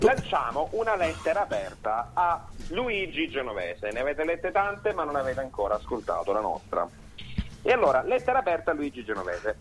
lanciamo una lettera aperta a Luigi Genovese. Ne avete lette tante, ma non avete ancora ascoltato la nostra. E allora, lettera aperta a Luigi Genovese.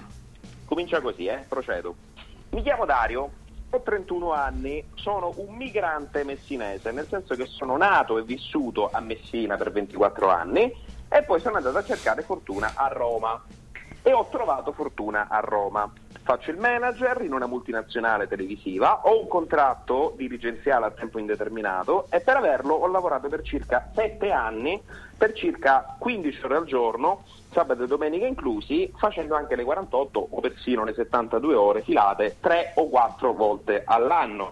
Comincia così, procedo. Mi chiamo Dario, ho 31 anni, sono un migrante messinese, nel senso che sono nato e vissuto a Messina per 24 anni e poi sono andato a cercare fortuna a Roma e ho trovato fortuna a Roma. Faccio il manager in una multinazionale televisiva, ho un contratto dirigenziale a tempo indeterminato e per averlo ho lavorato per circa 7 anni, per circa 15 ore al giorno, sabato e domenica inclusi, facendo anche le 48 o persino le 72 ore filate 3 o 4 volte all'anno.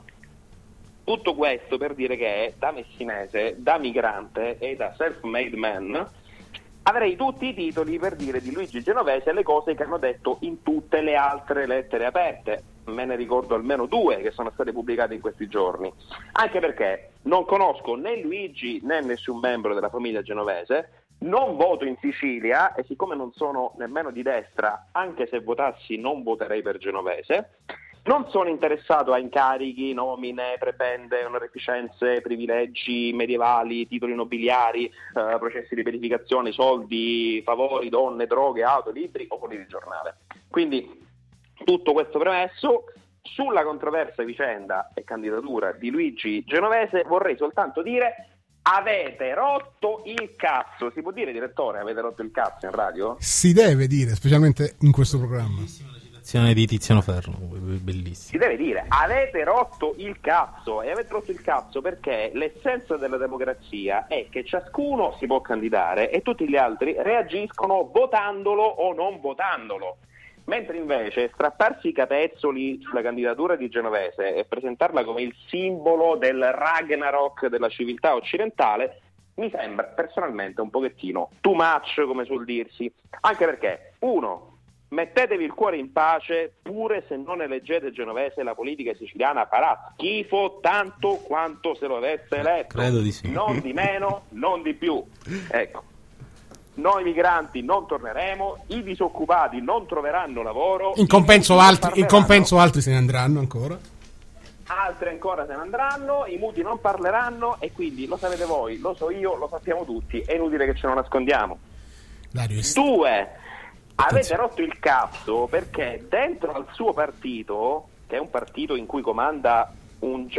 Tutto questo per dire che da messinese, da migrante e da self-made man avrei tutti i titoli per dire di Luigi Genovese le cose che hanno detto in tutte le altre lettere aperte. Me ne ricordo almeno 2 che sono state pubblicate in questi giorni. Anche perché non conosco né Luigi né nessun membro della famiglia Genovese, non voto in Sicilia e siccome non sono nemmeno di destra, anche se votassi non voterei per Genovese. Non sono interessato a incarichi, nomine, prebende, onorificenze, privilegi medievali, titoli nobiliari, processi di verificazione, soldi, favori, donne, droghe, auto, libri o quelli di giornale. Quindi, tutto questo premesso, sulla controversa vicenda e candidatura di Luigi Genovese vorrei soltanto dire: avete rotto il cazzo. Si può dire, direttore, avete rotto il cazzo in radio? Si deve dire, specialmente in questo programma. Di Tiziano Ferro, bellissimo. Si deve dire, avete rotto il cazzo. E avete rotto il cazzo perché l'essenza della democrazia è che ciascuno si può candidare e tutti gli altri reagiscono votandolo o non votandolo. Mentre invece strapparsi i capezzoli sulla candidatura di Genovese e presentarla come il simbolo del Ragnarok della civiltà occidentale mi sembra personalmente un pochettino too much, come suol dirsi. Anche perché, uno, mettetevi il cuore in pace, pure se non eleggete Genovese la politica siciliana farà schifo tanto quanto se lo avesse eletto. Credo di sì. Non di meno, non di più. Ecco, noi migranti non torneremo, i disoccupati non troveranno lavoro, in compenso altri se ne andranno ancora. Altri ancora se ne andranno, i muti non parleranno e quindi lo sapete voi, lo so io, lo sappiamo tutti, è inutile che ce lo nascondiamo. Dario, 2, avete rotto il cazzo perché dentro al suo partito, che è un partito in cui comanda un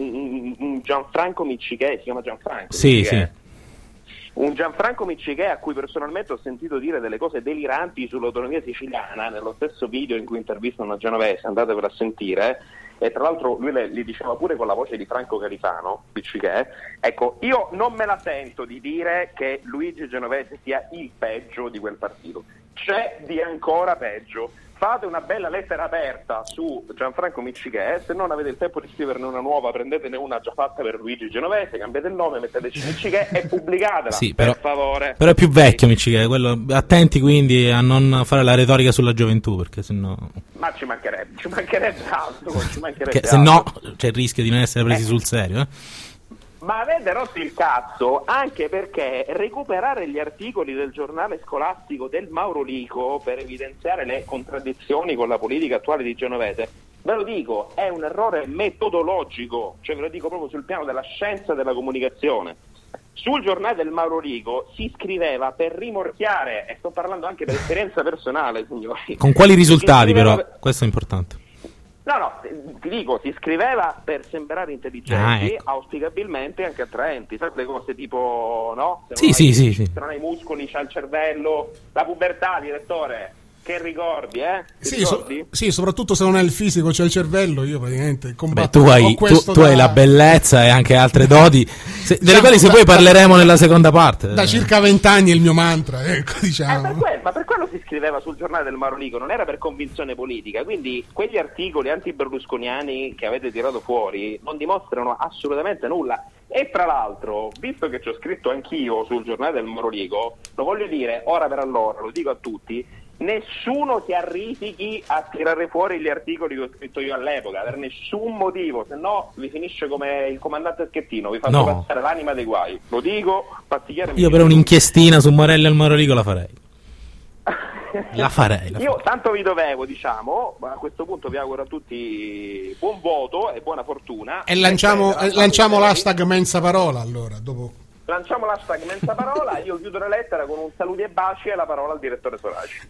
Gianfranco Miccichè, si chiama Gianfranco? Sì, sì. Un Gianfranco Miccichè a cui personalmente ho sentito dire delle cose deliranti sull'autonomia siciliana nello stesso video in cui intervistano a Genovese, andatevelo a sentire. E tra l'altro lui li diceva pure con la voce di Franco Califano, Miccichè. Ecco, io non me la sento di dire che Luigi Genovese sia il peggio di quel partito. C'è di ancora peggio. Fate una bella lettera aperta su Gianfranco Miccichè, se non avete il tempo di scriverne una nuova, prendetene una già fatta per Luigi Genovese, cambiate il nome, metteteci Miccichè e pubblicatela, sì, per favore. Però è più vecchio Miccichè, quello, attenti quindi a non fare la retorica sulla gioventù, perché sennò... Ma ci mancherebbe altro, se no c'è il rischio di non essere presi sul serio, Ma avete rotto il cazzo anche perché recuperare gli articoli del giornale scolastico del Mauro Lico per evidenziare le contraddizioni con la politica attuale di Genovese, ve lo dico, è un errore metodologico, cioè ve lo dico proprio sul piano della scienza della comunicazione. Sul giornale del Mauro Lico si scriveva per rimorchiare, e sto parlando anche per esperienza personale, signori. Con quali risultati però? Questo è importante. No, ti dico, si scriveva per sembrare intelligenti, ecco. Auspicabilmente anche attraenti, sai le cose tipo, no? Sì. Se non hai muscoli, c'hai il cervello, la pubertà, direttore, che ricordi, Sì, soprattutto se non hai il fisico, c'è il cervello, io praticamente combatto. Tu hai la bellezza e anche altre doti, delle quali se poi parleremo nella seconda parte. Da circa 20 anni è il mio mantra, ecco, diciamo. Ma per quello si scriveva sul giornale del Mauro Lico, non era per convinzione politica, quindi quegli articoli anti-berlusconiani che avete tirato fuori non dimostrano assolutamente nulla. E tra l'altro, visto che ci ho scritto anch'io sul giornale del Mauro Lico, lo voglio dire ora per allora, lo dico a tutti, nessuno si arrisichi a tirare fuori gli articoli che ho scritto io all'epoca per nessun motivo, se no vi finisce come il comandante Schettino, vi faccio passare l'anima dei guai, lo dico. Io per un'inchiestina su Morelli al Mauro Lico la farei. La farei. Io tanto vi dovevo, diciamo, ma a questo punto vi auguro a tutti buon voto e buona fortuna. E lanciamo l'hashtag Mensa Parola, allora, dopo. Lanciamo l'hashtag Mensa Parola, io chiudo la lettera con un saluti e baci e la parola al direttore Soraci.